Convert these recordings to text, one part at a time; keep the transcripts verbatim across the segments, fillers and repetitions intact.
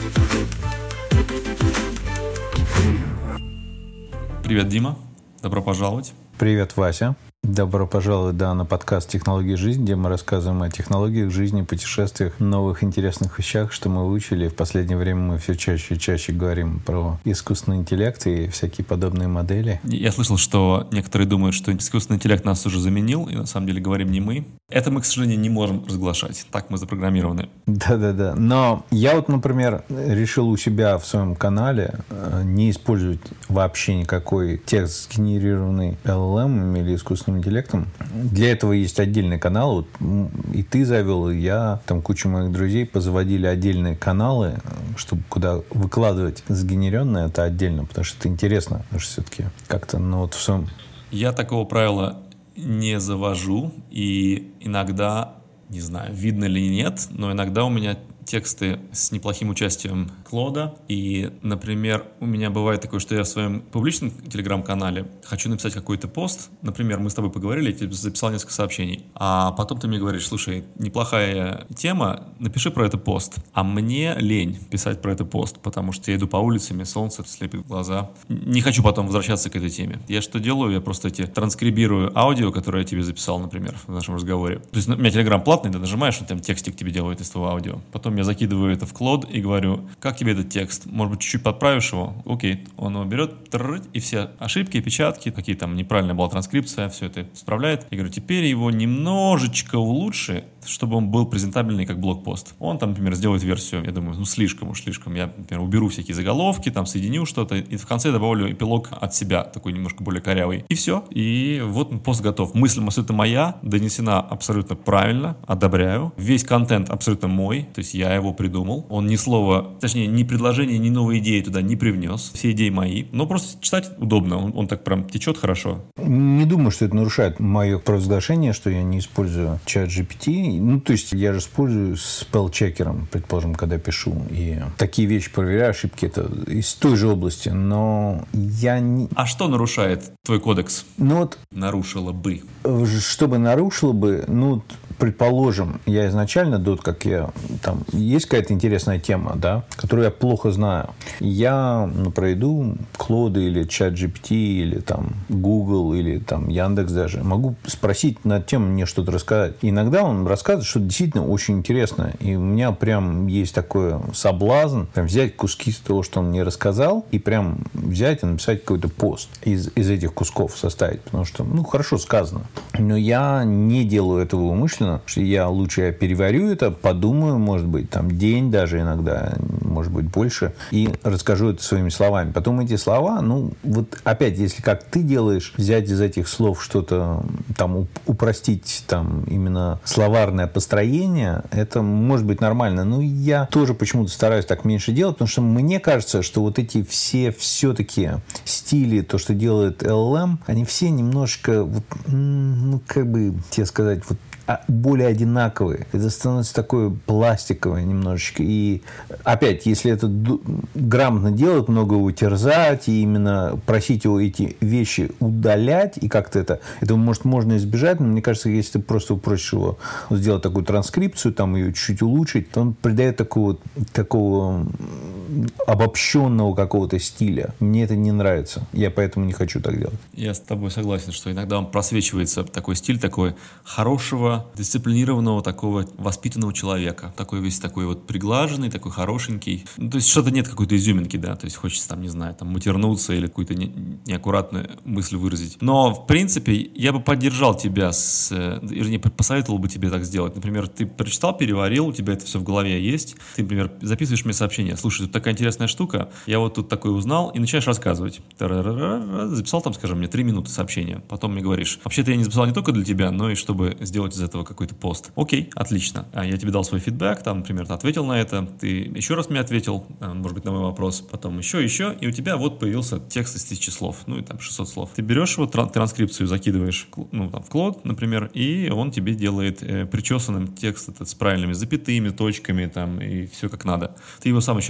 Привет, Дима. Добро пожаловать. Привет, Вася. Добро пожаловать, да, на подкаст «Технологии жизни», где мы рассказываем о технологиях жизни, путешествиях, новых интересных вещах, что мы выучили. В последнее время мы все чаще и чаще говорим про искусственный интеллект и всякие подобные модели. Я слышал, что некоторые думают, что искусственный интеллект нас уже заменил, и на самом деле говорим не мы. Это мы, к сожалению, не можем разглашать. Так мы запрограммированы. Да-да-да. Но я вот, например, решил у себя в своем канале не использовать вообще никакой текст, сгенерированный эл эл эм или искусственным интеллектом. Для этого есть отдельный канал. Вот и ты завел, и я, там куча моих друзей позаводили отдельные каналы, чтобы куда выкладывать сгенеренное, это отдельно, потому что это интересно. Потому что все-таки как-то, ну вот в своем... Я такого правила не завожу, и иногда, не знаю, видно ли нет, но иногда у меня тексты с неплохим участием Клода. И, например, у меня бывает такое, что я в своем публичном телеграм-канале хочу написать какой-то пост. Например, мы с тобой поговорили, я тебе записал несколько сообщений. А потом ты мне говоришь: слушай, неплохая тема, напиши про это пост. А мне лень писать про это пост, потому что я иду по улице, мне солнце слепит глаза. Не хочу потом возвращаться к этой теме. Я что делаю? Я просто эти транскрибирую аудио, которое я тебе записал, например, в нашем разговоре. То есть у меня телеграм платный, ты нажимаешь, он там текстик тебе делает из твоего аудио. Потом я закидываю это в Клод и говорю: как тебе этот текст? Может быть, чуть-чуть подправишь его? Окей. Он его берет, и все ошибки, опечатки, какие там неправильная была транскрипция, все это исправляет. Я говорю: теперь его немножечко улучши, чтобы он был презентабельный как блогпост. Он там, например, сделает версию, я думаю, ну слишком уж слишком. Я, например, уберу всякие заголовки, там соединю что-то, и в конце добавлю эпилог от себя, такой немножко более корявый. И все. И вот пост готов. Мысль абсолютно моя, донесена абсолютно правильно, одобряю. Весь контент абсолютно мой, то есть я его придумал. Он ни слова, точнее, ни предложения, ни новой идеи туда не привнес. Все идеи мои. Но просто читать удобно. Он, он так прям течет хорошо. Не думаю, что это нарушает мое провозглашение, что я не использую чат джи пи ти. Ну, то есть я же использую спелл-чекером, предположим, когда пишу. И такие вещи проверяю, ошибки это из той же области. Но я не... А что нарушает твой кодекс? Ну вот... Нарушило бы. Чтобы нарушило бы, ну... Предположим, я изначально, до как я, там, есть какая-то интересная тема, да, которую я плохо знаю. Я, ну, пройду Клода или чат джи пи ти, или там Google, или там Яндекс даже. Могу спросить на тему, мне что-то рассказать. И иногда он рассказывает что-то действительно очень интересное. И у меня прям есть такой соблазн прям взять куски из того, что он мне рассказал, и прям взять и написать какой-то пост из, из этих кусков составить. Потому что, ну, хорошо сказано. Но я не делаю этого умышленно. Что я лучше я переварю это, подумаю, может быть, там день даже иногда, может быть, больше, и расскажу это своими словами. Потом эти слова, ну, вот опять, если как ты делаешь, взять из этих слов что-то, там, упростить, там, именно словарное построение, это может быть нормально. Но я тоже почему-то стараюсь так меньше делать, потому что мне кажется, что вот эти все все-таки стили, то, что делает эл эл эм, они все немножко, вот, ну, как бы тебе сказать, вот, более одинаковые. Это становится такое пластиковое немножечко. И опять, если это грамотно делать, много его терзать, и именно просить его эти вещи удалять, и как-то это, это может, можно избежать, но мне кажется, если ты просто упросишь его сделать такую транскрипцию, там ее чуть-чуть улучшить, то он придает такого, такого обобщенного какого-то стиля. Мне это не нравится. Я поэтому не хочу так делать. Я с тобой согласен, что иногда он просвечивается, такой стиль, такой хорошего, дисциплинированного, такого воспитанного человека. Такой весь такой вот приглаженный, такой хорошенький. Ну, то есть что-то нет какой-то изюминки, да, то есть хочется там, не знаю, там матернуться или какую-то не, неаккуратную мысль выразить. Но, в принципе, я бы поддержал тебя, с, вернее, посоветовал бы тебе так сделать. Например, ты прочитал, переварил, у тебя это все в голове есть. Ты, например, записываешь мне сообщение: слушай, тут такая интересная штука, я вот тут такое узнал, и начинаешь рассказывать. Записал там, скажем, мне три минуты сообщения. Потом мне говоришь: вообще-то я не записал не только для тебя, но и чтобы сделать из этого какой-то пост. Окей, отлично. А я тебе дал свой фидбэк, там, например, ты ответил на это, ты еще раз мне ответил, может быть, на мой вопрос, потом еще, еще, и у тебя вот появился текст из тысячи слов, ну и там шестьсот слов. Ты берешь его, транскрипцию закидываешь, ну, там, в Клод, например, и он тебе делает э, причесанным текст этот с правильными запятыми, точками, там, и все как надо. Ты его сам еще раз прочитал,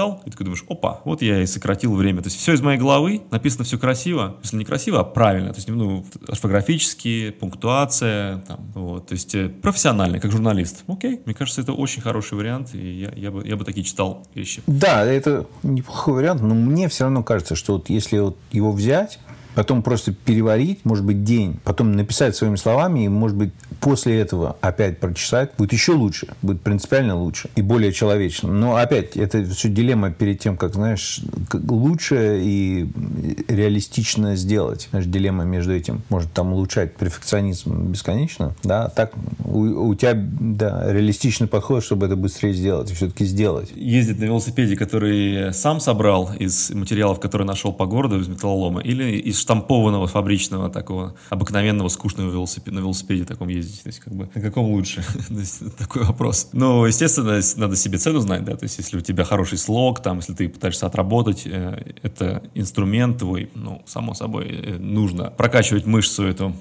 прочитал, и ты думаешь, опа, вот я и сократил время. То есть все из моей головы, написано все красиво, если не красиво, а правильно. То есть, ну, орфографически, пунктуация, там, вот, то есть профессионально, как журналист. Окей, мне кажется, это очень хороший вариант, и я, я, бы, я бы такие читал вещи. Да, это неплохой вариант, но мне все равно кажется, что вот если вот его взять, потом просто переварить, может быть, день, потом написать своими словами, и, может быть, после этого опять прочитать, будет еще лучше, будет принципиально лучше и более человечно. Но опять, это все дилемма перед тем, как, знаешь, как лучше и реалистично сделать. Знаешь, дилемма между этим. Может там улучшать перфекционизм бесконечно, да, так у, у тебя, да, реалистичный подход, чтобы это быстрее сделать и все-таки сделать. Ездить на велосипеде, который сам собрал из материалов, которые нашел по городу, из металлолома, или из штампованного фабричного такого обыкновенного скучного велосипеда, на велосипеде таком ездить. То есть, как бы, на каком лучше? Такой вопрос. Ну, естественно, надо себе цену знать, да, то есть, если у тебя хороший слог, там, если ты пытаешься отработать, это инструмент твой, ну, само собой, нужно прокачивать мышцу эту.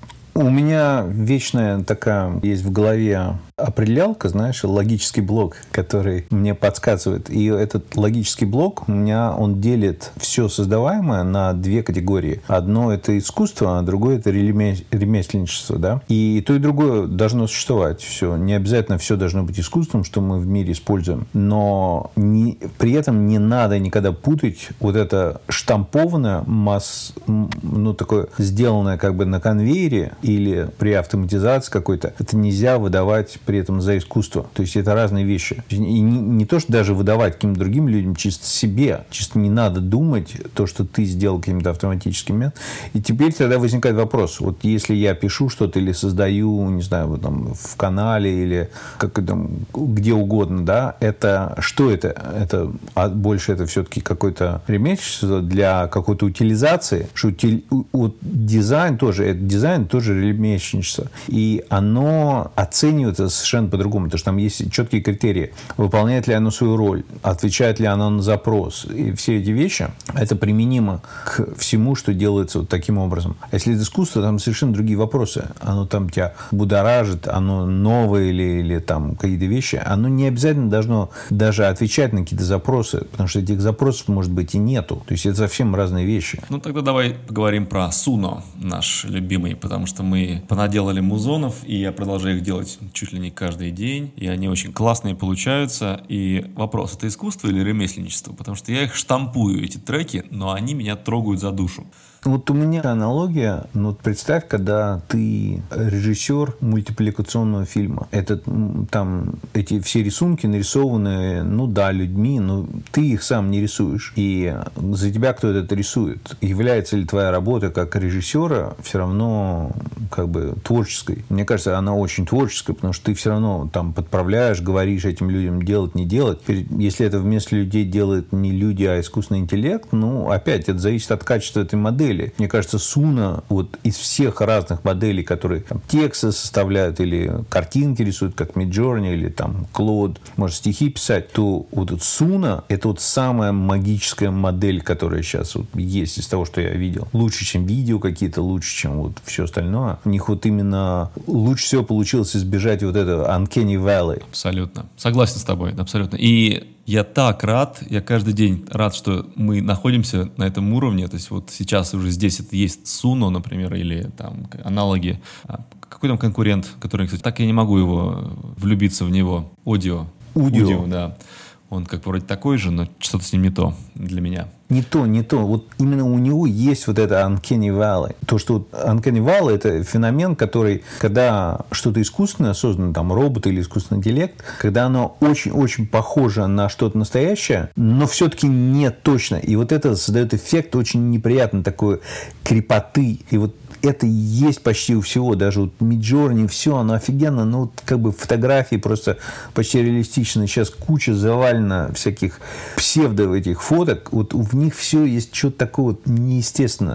У меня вечная такая есть в голове определялка, знаешь, логический блок, который мне подсказывает. И этот логический блок у меня, он делит все создаваемое на две категории. Одно – это искусство, а другое – это ремесленничество, да. И то, и другое должно существовать. Все. Не обязательно все должно быть искусством, что мы в мире используем. Но не, при этом не надо никогда путать вот это штампованное, масс, ну, такое сделанное как бы на конвейере или при автоматизации какой-то. Это нельзя выдавать при этом за искусство. То есть это разные вещи. И не, не то, что даже выдавать каким-то другим людям, чисто себе. Чисто не надо думать то, что ты сделал каким-то автоматическим методом. И теперь тогда возникает вопрос. Вот если я пишу что-то или создаю, не знаю, вот там в канале или как это, где угодно, да, это что это? Это а больше это все-таки какое-то ремесленничество для какой-то утилизации. Что утиль, вот дизайн тоже, это дизайн тоже ремесленничество. И оно оценивается совершенно по-другому, потому что там есть четкие критерии. Выполняет ли оно свою роль? Отвечает ли оно на запрос? И все эти вещи, это применимо к всему, что делается вот таким образом. А если это искусство, там совершенно другие вопросы. Оно там тебя будоражит, оно новое или, или там какие-то вещи. Оно не обязательно должно даже отвечать на какие-то запросы, потому что этих запросов, может быть, и нету. То есть это совсем разные вещи. Ну, тогда давай поговорим про Suno, наш любимый, потому что мы понаделали музонов, и я продолжаю их делать чуть ли не каждый день, и они очень классные получаются. И вопрос, это искусство или ремесленничество? Потому что я их штампую, эти треки, но они меня трогают за душу. Вот у меня аналогия, ну, вот представь, когда ты режиссер мультипликационного фильма. Это там эти все рисунки нарисованы, ну да, людьми, но ты их сам не рисуешь. И за тебя кто-то это рисует. Является ли твоя работа как режиссера все равно как бы творческой? Мне кажется, она очень творческая, потому что ты все равно там подправляешь, говоришь этим людям делать, не делать. Если это вместо людей делает не люди, а искусственный интеллект, ну, опять, это зависит от качества этой модели. Мне кажется, Suno вот из всех разных моделей, которые там, тексты составляют или картинки рисуют, как Midjourney или там Claude, может стихи писать, то вот Suno это вот самая магическая модель, которая сейчас вот есть из того, что я видел. Лучше, чем видео какие-то, лучше, чем вот все остальное. У них вот именно лучше всего получилось избежать вот этого Uncanny Valley. Абсолютно. Согласен с тобой, абсолютно. И я так рад, я каждый день рад, что мы находимся на этом уровне. То есть вот сейчас уже здесь это есть Suno, например, или там аналоги. Какой там конкурент, который, кстати, так я не могу его влюбиться в него. Audio. Audio. Audio, да. Он как вроде такой же, но что-то с ним не то для меня. Не то, не то. Вот именно у него есть вот это Uncanny Valley. То, что вот Uncanny Valley – это феномен, который, когда что-то искусственное создано, там, робот или искусственный интеллект, когда оно очень-очень похоже на что-то настоящее, но все-таки не точно. И вот это создает эффект очень неприятный, такой крепоты. И вот это есть почти у всего, даже вот Midjourney, все, оно офигенно, но вот как бы фотографии просто почти реалистичные. Сейчас куча завалена всяких псевдо этих фоток, вот в них все есть что-то такое вот неестественное.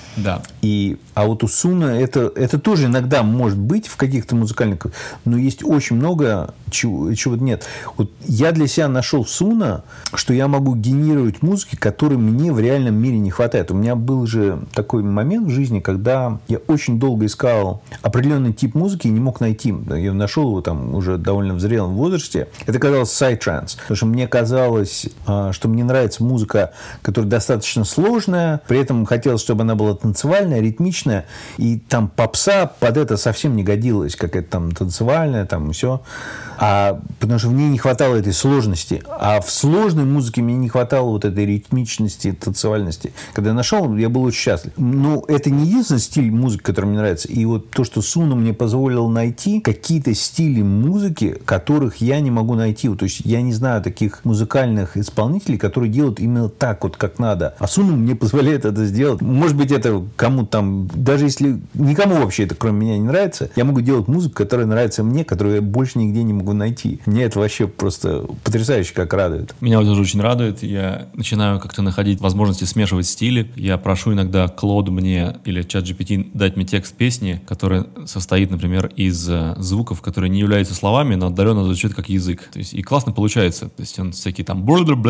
Да. И, а вот у Суна это, это тоже иногда может быть в каких-то музыкальных, но есть очень много чего, чего нет. Вот я для себя нашел в Суна, что я могу генерировать музыки, которой мне в реальном мире не хватает. У меня был же такой момент в жизни, когда я очень долго искал определенный тип музыки и не мог найти. Я нашел его там уже довольно в зрелом возрасте. Это казалось сайд-транс. Потому что мне казалось, что мне нравится музыка, которая достаточно сложная, при этом хотелось, чтобы она была танцевальная, ритмичная, и там попса под это совсем не годилась, какая-то там танцевальная, там все. А, потому что в ней не хватало этой сложности. А в сложной музыке мне не хватало вот этой ритмичности, танцевальности. Когда я нашел, я был очень счастлив. Но это не единственный стиль музыки, который мне нравится. И вот то, что Суна мне позволил найти, какие-то стили музыки, которых я не могу найти. То есть я не знаю таких музыкальных исполнителей, которые делают именно так, вот как надо. А Суна мне позволяет это сделать. Может быть, это кому там, даже если никому вообще это кроме меня не нравится, я могу делать музыку, которая нравится мне, которую я больше нигде не могу найти. Мне это вообще просто потрясающе как радует. Меня тоже очень радует. Я начинаю как-то находить возможности смешивать стили. Я прошу иногда Клоуд мне или ChatGPT дать мне текст песни, который состоит, например, из звуков, которые не являются словами, но отдаленно звучат как язык. То есть и классно получается. То есть он всякие там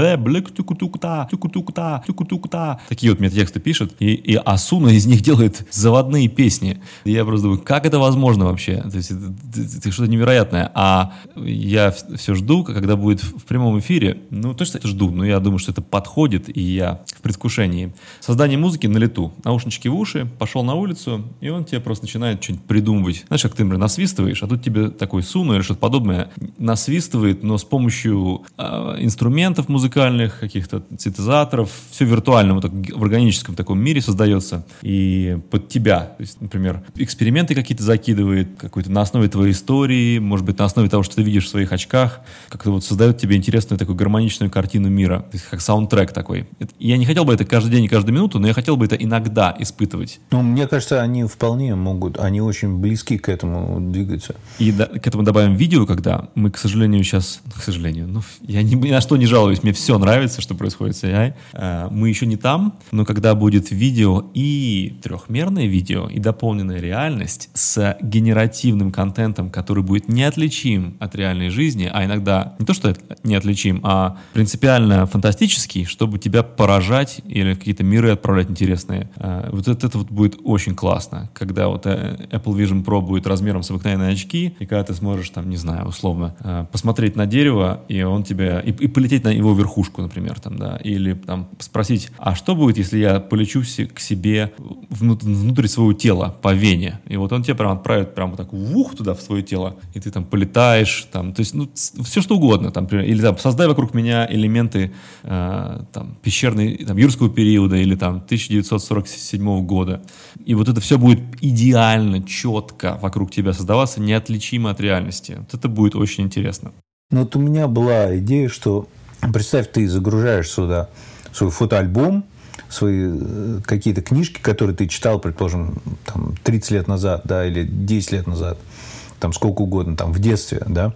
такие вот мне тексты пишет. И, и Асуна из них делает заводные песни. И я просто думаю, как это возможно вообще? То есть это, это, это что-то невероятное. А я все жду, когда будет в прямом эфире. Ну, точно это жду, но я думаю, что это подходит, и я в предвкушении. Создание музыки на лету. Наушнички в уши, пошел на улицу, и он тебе просто начинает что-нибудь придумывать. Знаешь, как ты, например, насвистываешь, а тут тебе такой Суна или что-то подобное насвистывает, но с помощью э, инструментов музыкальных, каких-то синтезаторов, все виртуально, вот так, в органическом таком мире создается, и под тебя. То есть, например, эксперименты какие-то закидывает, какой-то на основе твоей истории, может быть, на основе того, что ты видишь в своих очках, как-то вот создает тебе интересную такую гармоничную картину мира, то есть как саундтрек такой. Я не хотел бы это каждый день и каждую минуту, но я хотел бы это иногда испытывать. Ну, мне кажется, они вполне могут, они очень близки к этому двигаются. И да, к этому добавим видео, когда мы, к сожалению, сейчас, к сожалению, ну, я ни, ни на что не жалуюсь, мне все нравится, что происходит с эй ай. А, мы еще не там, но когда будет видео и трехмерное видео, и дополненная реальность с генеративным контентом, который будет неотличим от реальной жизни, а иногда не то, что неотличим, а принципиально фантастический, чтобы тебя поражать или в какие-то миры отправлять интересные. А, вот это, это вот будет очень классно, когда вот Apple Vision Pro будет размером с обыкновенные очки, и когда ты сможешь, там, не знаю, условно, посмотреть на дерево, и он тебя, и, и полететь на его верхушку, например, там, да, или там спросить, а что будет, если я полечу к себе внутрь, внутрь своего тела по вене, и вот он тебя прям отправит прям вот так вух туда в свое тело, и ты там полетаешь, там, то есть, ну, все что угодно, там, например, или там, создай вокруг меня элементы э, там, пещерной, там, юрского периода, или там тысяча девятьсот сорок седьмого года, и вот это все будет идеально, четко вокруг тебя создаваться, неотличимо от реальности. Вот это будет очень интересно. Ну, вот у меня была идея, что, представь, ты загружаешь сюда свой фотоальбом, свои какие-то книжки, которые ты читал, предположим, там, тридцать лет назад, да, или десять лет назад, там, сколько угодно, там, в детстве, да.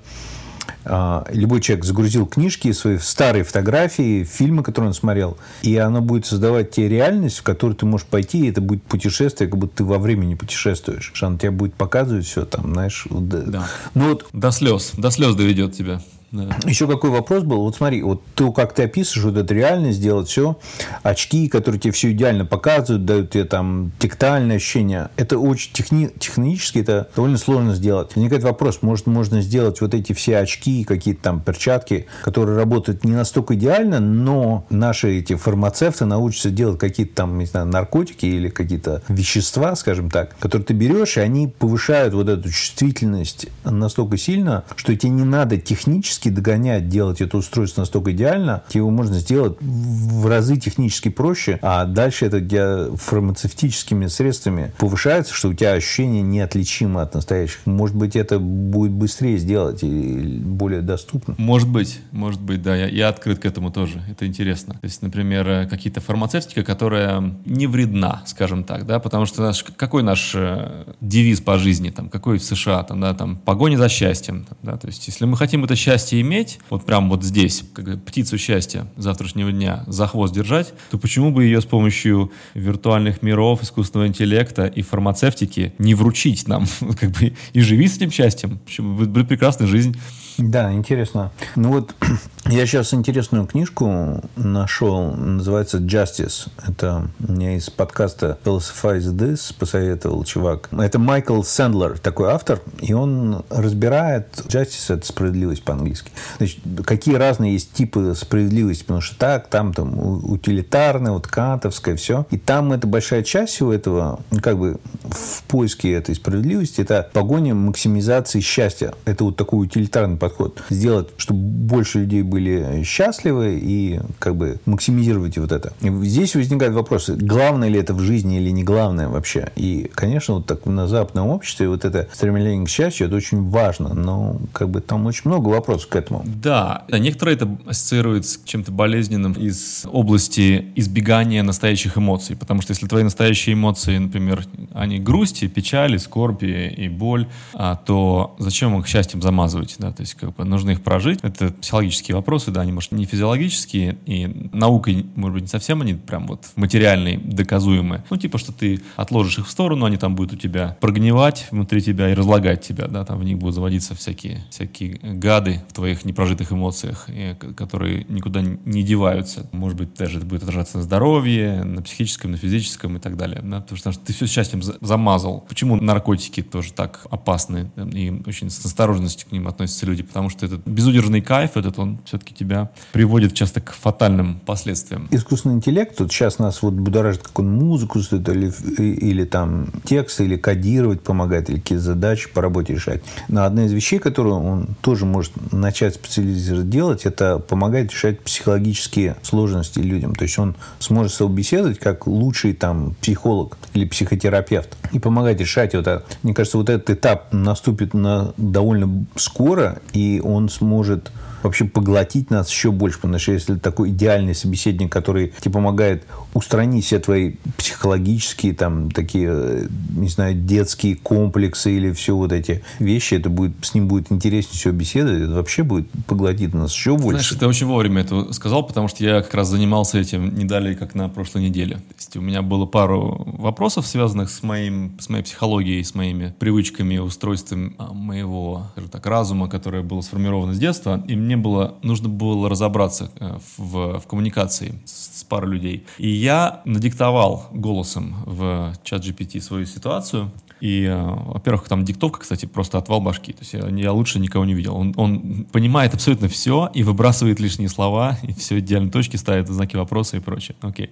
Любой человек загрузил книжки, свои старые фотографии, фильмы, которые он смотрел, и оно будет создавать тебе реальность, в которую ты можешь пойти, и это будет путешествие, как будто ты во времени путешествуешь. Что оно тебе будет показывать все там, знаешь. Да. Ну, вот, до слез, до слез доведет тебя. Да. Еще какой вопрос был? Вот смотри, вот то, как ты описываешь, вот эту реальность, делать все, очки, которые тебе все идеально показывают, дают тебе там тактильное ощущение, это очень техни- технически это довольно сложно сделать. Возникает вопрос, может, можно сделать вот эти все очки, какие-то там перчатки, которые работают не настолько идеально, но наши эти фармацевты научатся делать какие-то там, не знаю, наркотики или какие-то вещества, скажем так, которые ты берешь, и они повышают вот эту чувствительность настолько сильно, что тебе не надо технически догонять, делать это устройство настолько идеально, его можно сделать в разы технически проще, а дальше это для фармацевтическими средствами повышается, что у тебя ощущение неотличимо от настоящих. Может быть, это будет быстрее сделать и более доступно. Может быть, может быть, да. Я, я открыт к этому тоже. Это интересно. То есть, например, какие-то фармацевтика, которая не вредна, скажем так, да, потому что наш, какой наш девиз по жизни, там, какой в США, там, да, там, погоня за счастьем, там, да, то есть, если мы хотим это счастье счастье иметь, вот прям вот здесь, как птицу счастья завтрашнего дня за хвост держать, то почему бы ее с помощью виртуальных миров, искусственного интеллекта и фармацевтики не вручить нам, как бы, и живи с этим счастьем, будет прекрасная жизнь. Да, интересно. Ну вот, я сейчас интересную книжку нашел, называется «Justice». Это мне из подкаста «Philosophize This» посоветовал чувак. Это Майкл Сэндлер, такой автор, и он разбирает «Justice» — это справедливость по-английски. Значит, какие разные есть типы справедливости, потому что так, там, там утилитарная, вот кантовская, все. И там это большая часть всего этого, как бы в поиске этой справедливости, это погоня максимизации счастья. Это вот такой утилитарный подход. Сделать, чтобы больше людей были счастливы и как бы максимизировать вот это. И здесь возникают вопросы, главное ли это в жизни или не главное вообще. И, конечно, вот так на западном обществе вот это стремление к счастью, это очень важно, но как бы там очень много вопросов к этому. Да, некоторые это ассоциируют с чем-то болезненным из области избегания настоящих эмоций, потому что если твои настоящие эмоции, например, они грусти, печали, скорби и боль, то зачем их счастьем замазывать, да, то есть как бы нужно их прожить. Это психологические вопросы, да, они, может, не физиологические, и наукой, может быть, не совсем они прям вот материальные, доказуемые. Ну, типа, что ты отложишь их в сторону, они там будут у тебя прогнивать внутри тебя и разлагать тебя, да, там в них будут заводиться всякие, всякие гады в твоих непрожитых эмоциях, и, которые никуда не деваются. Может быть, даже это будет отражаться на здоровье, на психическом, на физическом и так далее, да, потому что ты все счастьем замазал. Почему наркотики тоже так опасны, и очень с осторожностью к ним относятся люди? Потому что этот безудержный кайф, этот он все-таки тебя приводит часто к фатальным последствиям. Искусственный интеллект, вот сейчас нас вот будоражит, как он музыку стоит, или, или там тексты, или кодировать помогает, или какие-то задачи по работе решать. Но одна из вещей, которую он тоже может начать специализировать делать, это помогать решать психологические сложности людям. То есть он сможет собеседовать как лучший там психолог или психотерапевт и помогать решать вот это. Мне кажется, вот этот этап наступит на довольно скоро, и он сможет вообще поглотить нас еще больше, потому что если такой идеальный собеседник, который тебе помогает устранить все твои психологические, там, такие, не знаю, детские комплексы или все вот эти вещи, это будет, с ним будет интереснее всего беседовать, это вообще будет поглотить нас еще больше. Знаешь, ты очень вовремя это сказал, потому что я как раз занимался этим не далее, как на прошлой неделе. То есть у меня было пару вопросов, связанных с, моим, с моей психологией, с моими привычками, устройством моего, скажем так, разума, которое было сформировано с детства, и мне было, нужно было разобраться в, в коммуникации с, с парой людей. И я надиктовал голосом в чат джи пи ти свою ситуацию. И, во-первых, там диктовка, кстати, просто отвал башки. То есть я, я лучше никого не видел. Он, он понимает абсолютно все и выбрасывает лишние слова, и все идеально точки ставит, знаки вопроса и прочее. Окей.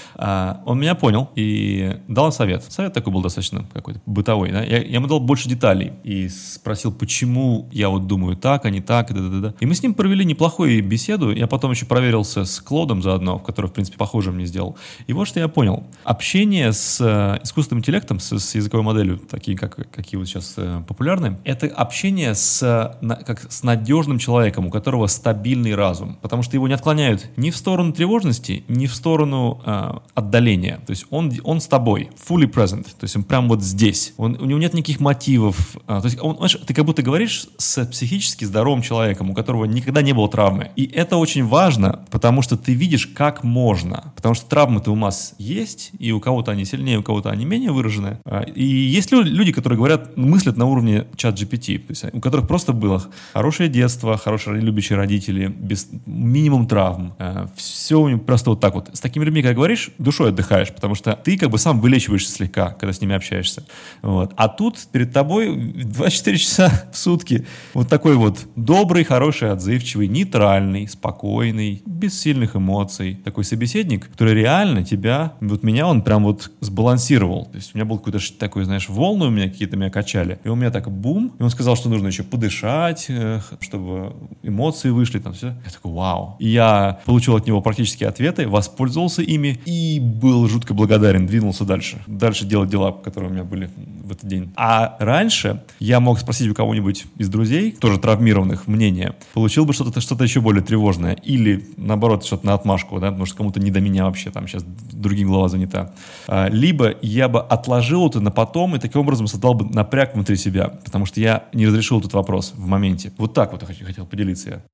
А, он меня понял и дал совет. Совет такой был достаточно какой-то бытовой. Да? Я, я ему дал больше деталей и спросил, почему я вот думаю так, а не так. И, да-да-да. И мы с ним провели неплохую беседу. Я потом еще проверился с Клодом заодно, который, в принципе, похоже мне сделал. И вот что я понял. Общение с э, искусственным интеллектом, с, с языковой моделью, такие, как, какие вот сейчас э, популярны, это общение с, на, как с надежным человеком, у которого стабильный разум. Потому что его не отклоняют ни в сторону тревожности, ни в сторону э, отдаления. То есть он, он с тобой, fully present. То есть он прям вот здесь. Он, у него нет никаких мотивов. Э, то есть он, знаешь, ты как будто говоришь с психически здоровым человеком, у которого никогда не было травмы. И это очень важно, потому что ты видишь, как можно. Потому что травмы-то у нас есть, и у кого-то они сильнее, у кого-то они менее выражены. И есть люди, которые говорят, мыслят на уровне чат джи пи ти, то есть у которых просто было хорошее детство, хорошие любящие родители, без минимум травм. Все у них просто вот так вот. С такими людьми, когда говоришь, душой отдыхаешь, потому что ты как бы сам вылечиваешься слегка, когда с ними общаешься. Вот. А тут перед тобой двадцать четыре часа в сутки вот такой вот добрый, хороший, отзывчивый, нейтральный, спокойный, без сильных эмоций. Такой собеседник, который реально тебя, вот меня он прям вот сбалансировал. То есть у меня был какой-то такой, знаешь, волны у меня какие-то меня качали. И у меня так бум. И он сказал, что нужно еще подышать, чтобы эмоции вышли, там все. Я такой, вау. И я получил от него практически ответы, воспользовался ими и был жутко благодарен, двинулся дальше. Дальше делать дела, которые у меня были в этот день. А раньше я мог спросить у кого-нибудь из друзей, тоже травмированных, мнение. Получил бы что-то, что-то еще более тревожное. Или, наоборот, что-то на отмашку, да, потому что кому-то не до меня вообще, там сейчас другим голова занята. Либо я бы отложил это на потом и таким образом создал бы напряг внутри себя, потому что я не разрешил этот вопрос в моменте. Вот так вот я хотел поделиться я.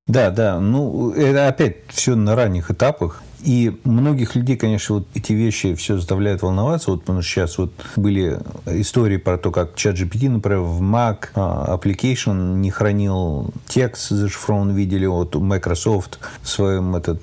Да, да, ну, это опять все на ранних этапах. И многих людей, конечно, вот эти вещи все заставляют волноваться, вот потому что сейчас вот были истории про то, как ChatGPT, например, в Mac Application не хранил текст зашифрованный, видели вот Microsoft в своем этот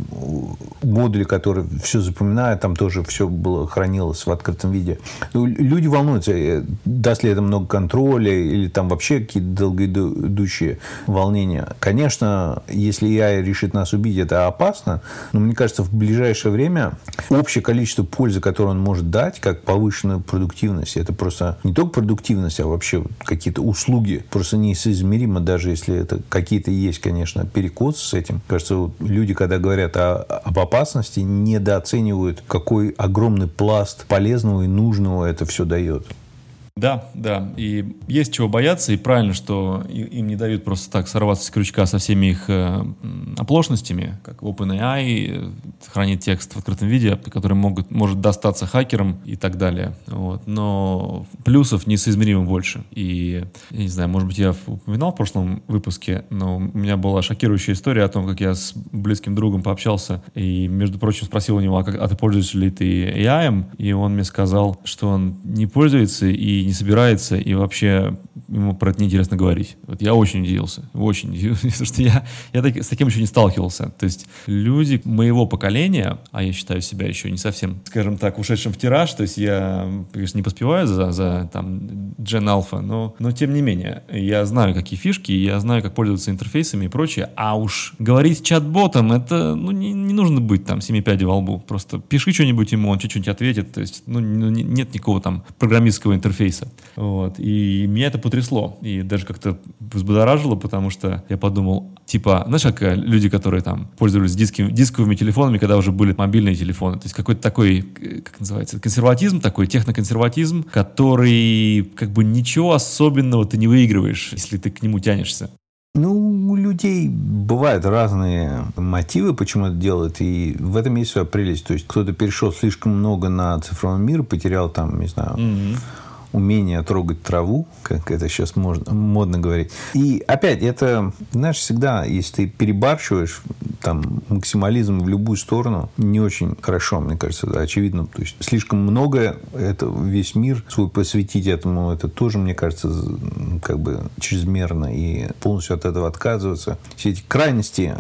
модуле, который все запоминает, там тоже все было хранилось в открытом виде. Люди волнуются, даст ли это много контроля или там вообще какие-то долгоидущие волнения. Конечно, если эй ай решит нас убить, это опасно, но мне кажется, в ближайшее время общее количество пользы, которое он может дать, как повышенную продуктивность, это просто не только продуктивность, а вообще какие-то услуги, просто несоизмеримо, даже если это какие-то есть, конечно, перекосы с этим. Кажется, вот люди, когда говорят о, об опасности, недооценивают, какой огромный пласт полезного и нужного это все дает. Да, да, и есть чего бояться, и правильно, что им не дают просто так сорваться с крючка со всеми их э, оплошностями, как OpenAI хранит текст в открытом виде, который могут, может достаться хакерам и так далее. Вот. Но плюсов несоизмеримо больше. И, я не знаю, может быть, я упоминал в прошлом выпуске, но у меня была шокирующая история о том, как я с близким другом пообщался и, между прочим, спросил у него, а, как, а ты пользуешься ли ты эй ай? И он мне сказал, что он не пользуется и не собирается, и вообще ему про это неинтересно говорить. Вот я очень удивился, очень удивился, потому что я, я так, с таким еще не сталкивался. То есть люди моего поколения, а я считаю себя еще не совсем, скажем так, ушедшим в тираж, то есть я, конечно, не поспеваю за, за там, Gen Alpha, но, но тем не менее, я знаю, какие фишки, я знаю, как пользоваться интерфейсами и прочее, а уж говорить с чат-ботом, это, ну, не, не нужно быть там семи пядей во лбу, просто пиши что-нибудь ему, он чуть-чуть ответит, то есть, ну, нет никакого там программистского интерфейса. Вот. И меня это потрясло. И даже как-то взбудоражило, потому что я подумал, типа, знаешь, как люди, которые там пользовались дисковыми, дисковыми телефонами, когда уже были мобильные телефоны. То есть какой-то такой, как называется, консерватизм такой, техноконсерватизм, который как бы ничего особенного ты не выигрываешь, если ты к нему тянешься. Ну, у людей бывают разные мотивы, почему это делают, и в этом есть своя прелесть. То есть кто-то перешел слишком много на цифровой мир, потерял там, не знаю... Mm-hmm. умение трогать траву, как это сейчас можно, модно говорить. И опять, это, знаешь, всегда, если ты перебарщиваешь, там, максимализм в любую сторону, не очень хорошо, мне кажется, да, очевидно. То есть, слишком много, это весь мир свой посвятить этому, это тоже, мне кажется, как бы чрезмерно, и полностью от этого отказываться. Все эти крайности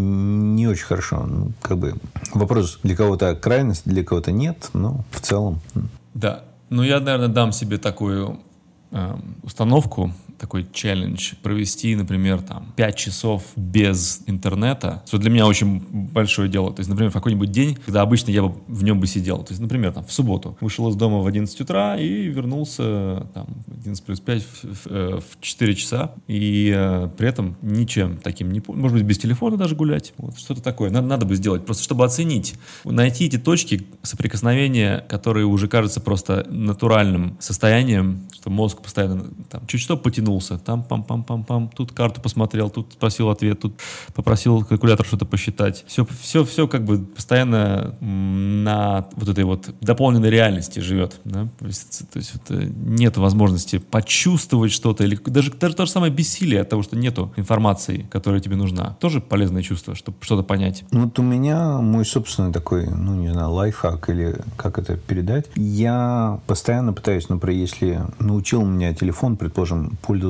не очень хорошо. Ну, как бы вопрос, для кого-то крайность, для кого-то нет, но в целом... Да. Ну, я, наверное, дам себе такую э, установку, такой челлендж, провести, например, там, пять часов без интернета, что для меня очень большое дело. То есть, например, в какой-нибудь день, когда обычно я бы в нем бы сидел. То есть, например, там, в субботу вышел из дома в одиннадцать утра и вернулся там, одиннадцать плюс пять в, в, в четыре часа. И э, при этом ничем таким не... Может быть, без телефона даже гулять. Вот, что-то такое. Надо, надо бы сделать, просто чтобы оценить. Найти эти точки соприкосновения, которые уже кажутся просто натуральным состоянием, что мозг постоянно там, чуть что потянул, там пам-пам-пам-пам, тут карту посмотрел, тут спросил ответ, тут попросил калькулятор что-то посчитать. Все, все, все как бы постоянно на вот этой вот дополненной реальности живет. Да? То есть, то есть вот, нет возможности почувствовать что-то, или даже, даже то же самое бессилие от того, что нету информации, которая тебе нужна. Тоже полезное чувство, чтобы что-то понять. Ну, вот у меня мой собственный такой, ну, не знаю, лайфхак, или как это передать. Я постоянно пытаюсь, например, если научил меня телефон, предположим, пользоваться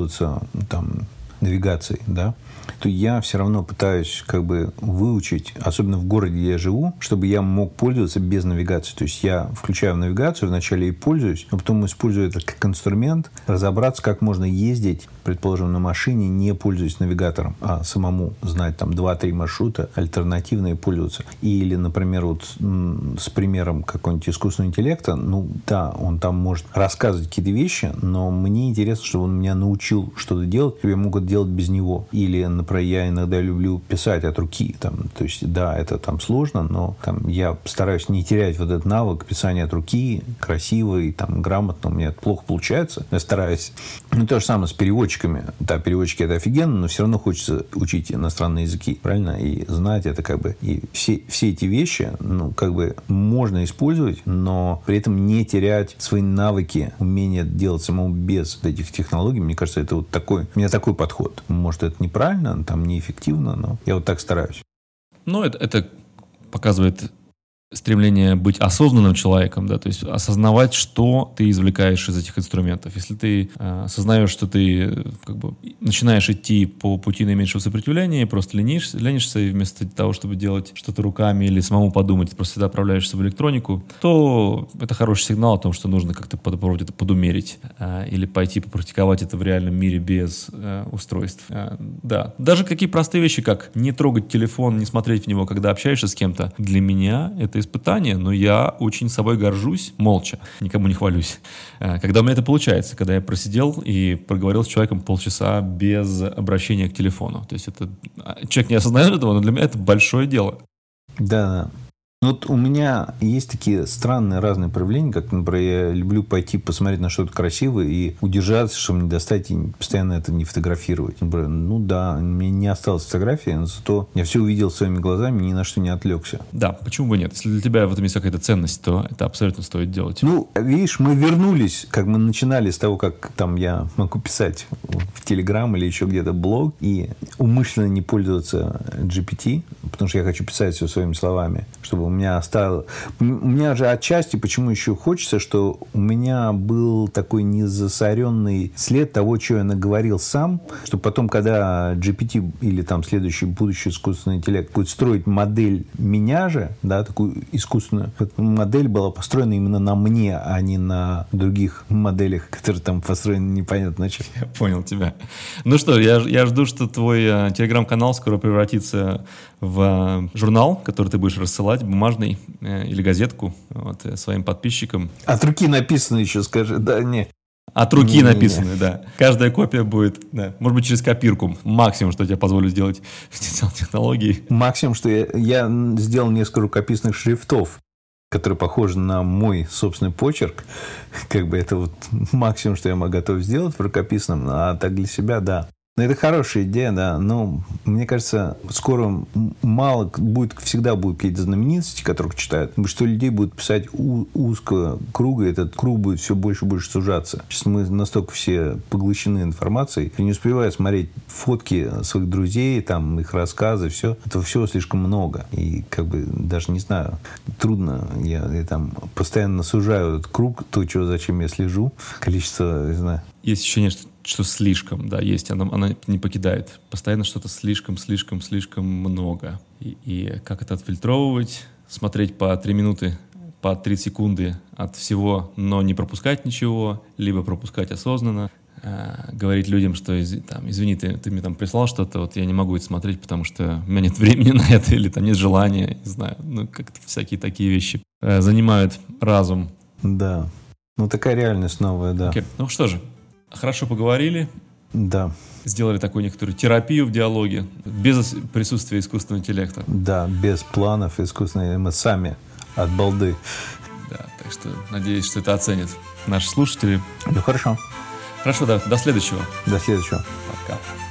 там навигацией, да, то я все равно пытаюсь как бы выучить, особенно в городе, где я живу, чтобы я мог пользоваться без навигации. То есть я включаю навигацию, вначале и пользуюсь, но потом использую это как инструмент, разобраться, как можно ездить, предположим, на машине, не пользуясь навигатором, а самому знать там два-три маршрута альтернативные пользоваться. Или, например, вот с примером какого-нибудь искусственного интеллекта, ну да, он там может рассказывать какие-то вещи, но мне интересно, чтобы он меня научил что-то делать, чтобы я мог это делать без него. Или, например, я иногда люблю писать от руки. Там, то есть, да, это там сложно, но там, я стараюсь не терять вот этот навык писания от руки, красиво и там, грамотно. У меня это плохо получается. Я стараюсь. Ну, то же самое с переводчиком. переводчиками. Да, переводчики — это офигенно, но все равно хочется учить иностранные языки, правильно? И знать это как бы... И все, все эти вещи, ну, как бы можно использовать, но при этом не терять свои навыки, умение делать самому без этих технологий. Мне кажется, это вот такой... У меня такой подход. Может, это неправильно, там, неэффективно, но я вот так стараюсь. Ну, это, это показывает стремление быть осознанным человеком, да, то есть осознавать, что ты извлекаешь из этих инструментов. Если ты э, осознаешь, что ты как бы начинаешь идти по пути наименьшего сопричастия, просто ленишься, ленишься, и вместо того, чтобы делать что-то руками или самому подумать, ты просто всегда отправляешься в электронику, то это хороший сигнал о том, что нужно как-то попробовать это подумерить э, или пойти попрактиковать это в реальном мире без э, устройств. Э, да, даже какие простые вещи, как не трогать телефон, не смотреть в него, когда общаешься с кем-то, для меня это испытание, но я очень собой горжусь, молча, никому не хвалюсь. Когда у меня это получается, когда я просидел и проговорил с человеком полчаса без обращения к телефону. То есть это человек не осознает этого, но для меня это большое дело. Да, вот у меня есть такие странные разные проявления, как, например, я люблю пойти посмотреть на что-то красивое и удержаться, чтобы не достать и постоянно это не фотографировать. Например, ну да, мне не осталось фотографии, но зато я все увидел своими глазами, ни на что не отвлекся. Да, почему бы нет? Если для тебя в этом есть какая-то ценность, то это абсолютно стоит делать. Ну, видишь, мы вернулись, как мы начинали с того, как там я могу писать в Telegram или еще где-то блог и умышленно не пользоваться джи пи ти, потому что я хочу писать все своими словами, чтобы у меня осталось... У меня же отчасти, почему еще хочется, что у меня был такой незасоренный след того, что я наговорил сам, что потом, когда джи пи ти или там следующий будущий искусственный интеллект будет строить модель меня же, да, такую искусственную, модель была построена именно на мне, а не на других моделях, которые там построены непонятно на чем. Я понял тебя. Ну что, я, я жду, что твой э, телеграм-канал скоро превратится в э, журнал, который ты будешь рассылать, бумажный э, или газетку вот, э, своим подписчикам. От руки написано еще, скажи, да, не. От руки не, написаны, не. да. Каждая копия будет, да, может быть, через копирку. Максимум, что я тебе позволю сделать в технологии. Максимум, что я, я сделал несколько рукописных шрифтов, которые похожи на мой собственный почерк. Как бы это вот максимум, что я могу готов сделать в рукописном, а так для себя, да. Но это хорошая идея, да. Но мне кажется, скоро мало будет, всегда будут какие-то знаменитости, которых читают. Потому что людей будут писать у, узкого круга, и этот круг будет все больше и больше сужаться. Сейчас мы настолько все поглощены информацией, я не успеваю смотреть фотки своих друзей, там, их рассказы, все. Этого всего слишком много. И как бы даже не знаю, трудно. Я, я там постоянно сужаю этот круг, то, чего, зачем я слежу. Количество, не знаю. Есть ощущение, что, что слишком, да, есть, она, она не покидает. Постоянно что-то слишком, слишком, слишком много. И, и как это отфильтровывать, смотреть по три минуты, по три секунды от всего, но не пропускать ничего, либо пропускать осознанно. Э, говорить людям, что, из, там, извини, ты, ты мне там прислал что-то, вот я не могу это смотреть, потому что у меня нет времени на это, или там нет желания, не знаю, ну, как-то всякие такие вещи э, занимают разум. Да, ну такая реальность новая, да. Okay. Ну что же, хорошо поговорили. Да. Сделали такую некоторую терапию в диалоге, без присутствия искусственного интеллекта. Да, без планов искусственного, мы сами от балды. Да, так что надеюсь, что это оценят наши слушатели. Ну, хорошо. Хорошо, да, до следующего. До следующего. Пока.